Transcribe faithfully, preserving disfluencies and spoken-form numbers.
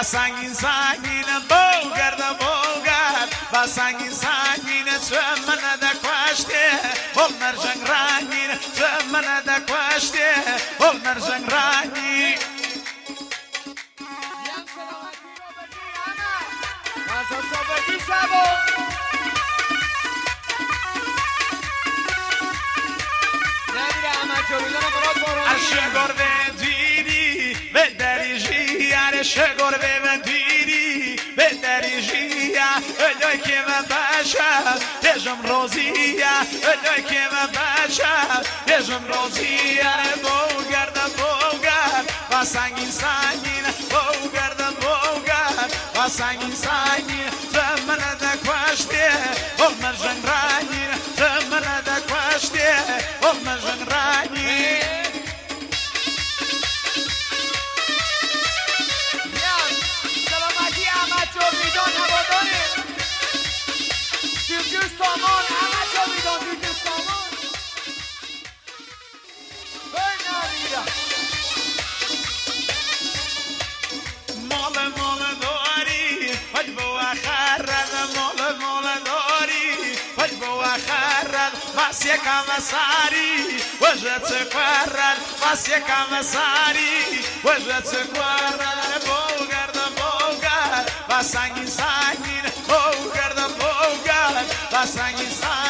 سنگین سنگین بوگرد بوگرد با سنگین سنگین تو من دکوشته بول مرجنگ رنگین تو من دکوشته بول مرجنگ رنگین ارشگور به دیدی به دریجی ارشگور به دیدی به دریجی الهی که من باشم دژم روزیه الهی که من باشم دژم روزیه بوگرد بوگرد با سنگین سنگین بوگرد بوگرد با سنگین سنگین زمن دکوشته بول مرجنگ رنگین زمن دکوشته بول مرجنگ رنگین سامان همه جا میدان دیگه سامان مال مال داری پج بو خرد مال مال داری پج بو خرد بس یکم ساری وجهت کرد بس یکم ساری وجهت کرد بوگرد بوگرد با سنگین سنگین بوگرد بوگرد با سنگین سنگین